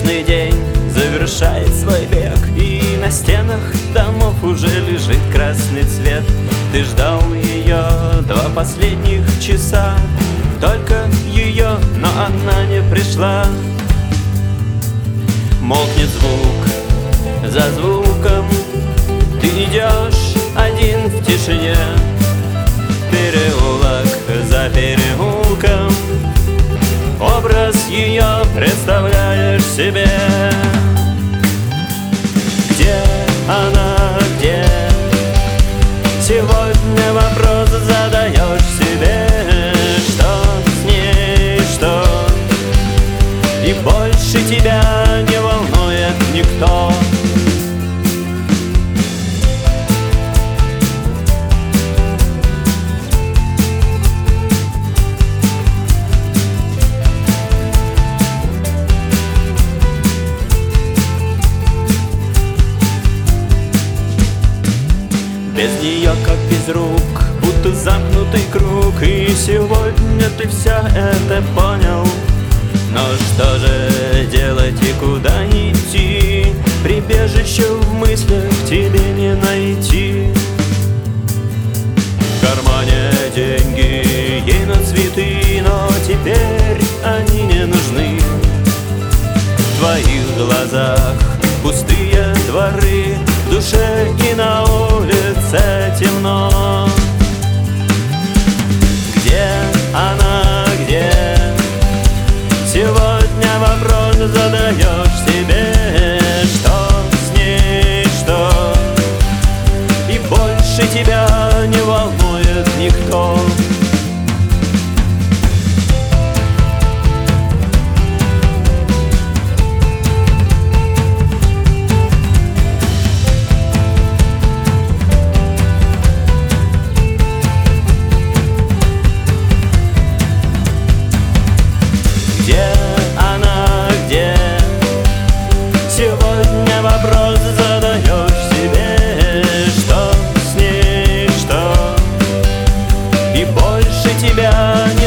Солнечный день завершает свой век, и на стенах домов уже лежит красный цвет. Ты ждал ее 2 последних часа, только ее, но она не пришла. Молкнет звук за звуком, ты идешь один в тишине. Переулок за переулком, образ ее представляешь себе. Где она, где? Сегодня вопрос задаешь себе. Что с ней, что? И больше тебя не волнует никто. Без нее как без рук, будто замкнутый круг. И сегодня ты все это понял. Но что же делать и куда идти? Прибежище в мыслях тебе не найти. В кармане деньги, ей на цветы, но теперь они не нужны. В твоих глазах пустые дворы, в душе и на улице темно. Где она, где? Сегодня вопрос задаешь себе. Что с ней, что? И больше тебя не волнует никто. Где она, где? Сегодня вопрос задаешь себе. Что с ней, что? И больше тебя не